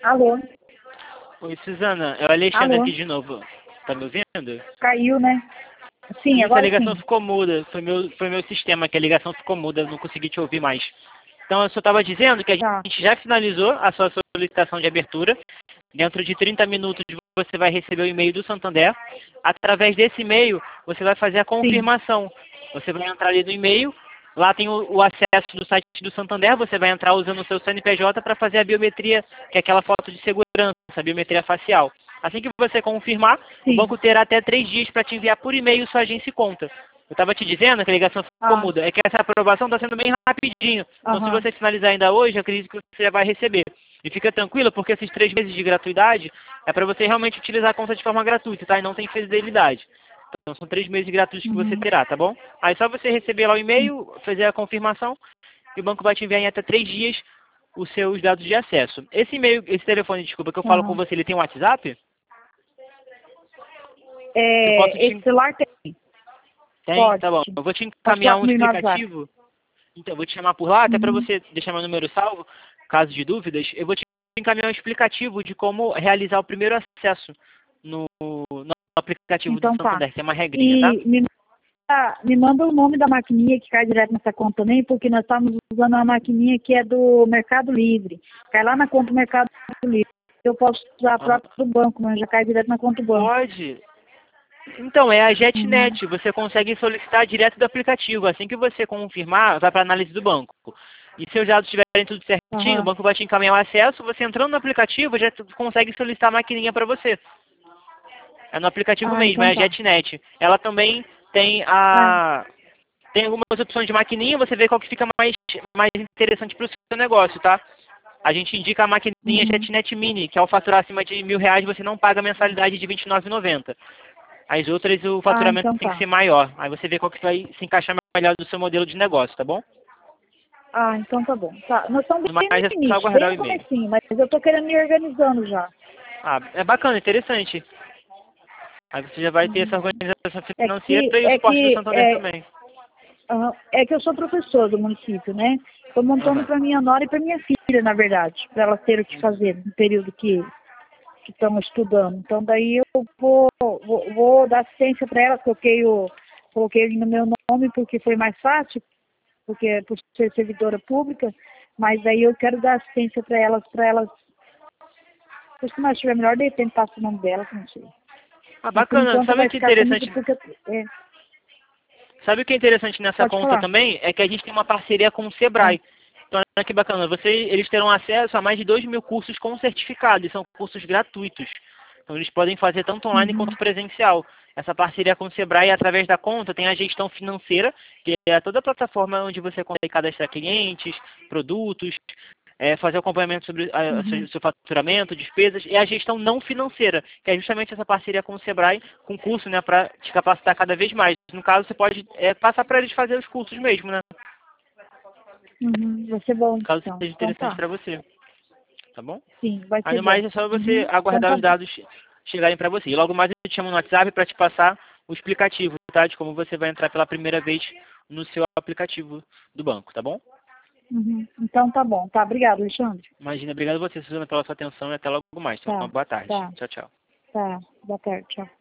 Alô? Oi, Suzana, é o Alexandre Alô? aqui de novo. Tá me ouvindo? Caiu, né? Sim, Isso, a agora ligação sim. ficou muda. Foi meu sistema que a ligação ficou muda, eu não consegui te ouvir mais. Então, eu só estava dizendo que a Tá. gente já finalizou a sua solicitação de abertura. Dentro de 30 minutos você vai receber o e-mail do Santander. Através desse e-mail, você vai fazer a Sim. confirmação. Você vai entrar ali no e-mail, lá tem o acesso do site do Santander, você vai entrar usando o seu CNPJ para fazer a biometria, que é aquela foto de segurança, a biometria facial. Assim que você confirmar, o Sim. banco terá até 3 dias para te enviar por e-mail sua agência e conta. Eu estava te dizendo que a ligação ficou Ah, muda, é que essa aprovação está sendo bem rapidinho. Então, se aham. você finalizar ainda hoje, acredito que você já vai receber. E fica tranquilo, porque esses 3 meses de gratuidade é para você realmente utilizar a conta de forma gratuita, tá? E não tem fidelidade. Então, são 3 meses gratuitos que você Uhum. terá, tá bom? Aí, só você receber lá o Sim. e-mail, fazer a confirmação, e o banco vai te enviar em até 3 dias os seus dados de acesso. Esse e-mail, esse telefone, desculpa, que eu falo com Aham. você, ele tem um WhatsApp? Que eu posso Esse te... celular tem. Tem? Pode. Tá bom. Eu vou te Pode falar encaminhar um comigo no WhatsApp. explicativo. Então, eu vou te chamar por lá, até para Uhum. você deixar meu número salvo, caso de dúvidas. Eu vou te encaminhar um explicativo de como realizar o primeiro acesso no aplicativo do Então tá. Santander. Tem uma regrinha, tá? E me manda o nome da maquininha que cai direto nessa conta também, porque nós estamos usando uma maquininha que é do Mercado Livre. Cai lá na conta do Mercado Livre. Eu posso usar a Aham. própria do banco, mas já cai direto na conta do banco. Pode. Então, é a Uhum. JetNet. Você consegue solicitar direto do aplicativo. Assim que você confirmar, vai para a análise do banco. E se os dados estiverem tudo certinho, o Aham. banco vai te encaminhar o acesso. Você entrando no aplicativo, já consegue solicitar a maquininha para você. É no aplicativo Ah, mesmo, é então a tá. JetNet. Ela também tem Ah, tem algumas opções de maquininha, você vê qual que fica mais interessante para o seu negócio, tá? A gente indica a maquininha uhum. JetNet Mini, que ao faturar acima de R$ 1.000 você não paga mensalidade de R$ 29,90. As outras o Ah, faturamento então tem que tá. ser maior. Aí você vê qual que vai se encaixar melhor do seu modelo de negócio, tá bom? Ah, então tá bom. Tá. Nós estamos No bem mais é no só início, bem aguardar o no e-mail. comecinho, mas eu tô querendo me organizando já. Ah, é bacana, interessante. Aí você já vai ter essa Uhum. organização É financeira que, e o é suporte do que, Santander é, também. aham, é que eu sou professor do município, né? Estou montando Aham. para minha nora e para minha filha, na verdade, para elas terem o que Uhum. fazer no período que estamos estudando. Então daí eu vou dar assistência para elas, coloquei ele no meu nome porque foi mais fácil, porque por ser servidora pública, mas daí eu quero dar assistência para elas, se mais estiver melhor, de repente passa o nome delas, não sei. Ah, Mas por bacana. enquanto Sabe o vai que é ficar comigo interessante? porque Sabe o que é interessante nessa pode conta falar. também? É que a gente tem uma parceria com o Ah, Sebrae. Então, olha que bacana. Eles terão acesso a mais de 2.000 cursos com certificado. E são cursos gratuitos. Então, eles podem fazer tanto online uhum, quanto presencial. Essa parceria com o Sebrae, através da conta, tem a gestão financeira, que é toda a plataforma onde você consegue cadastrar clientes, produtos, fazer o acompanhamento sobre uhum. seu faturamento, despesas, e a gestão não financeira, que é justamente essa parceria com o Sebrae, com o curso, né, para te capacitar cada vez mais. No caso, você pode passar para eles fazer os cursos mesmo, né, Uhum, vai ser bom caso então. seja Então interessante tá. para você, tá bom? Sim, vai Aí ser no mais bom. é só você Uhum, então aguardar tá os bom. dados chegarem para você. E logo mais eu te chamo no WhatsApp para te passar o explicativo, tá, de como você vai entrar pela primeira vez no seu aplicativo do banco, tá bom? Uhum, então tá bom. Tá, obrigado, Alexandre. Imagina, obrigado a você, Suzana, pela sua atenção e até logo mais. Tenha uma Tá, boa tarde. tá, Tchau, tchau. tá. Boa tarde, tchau.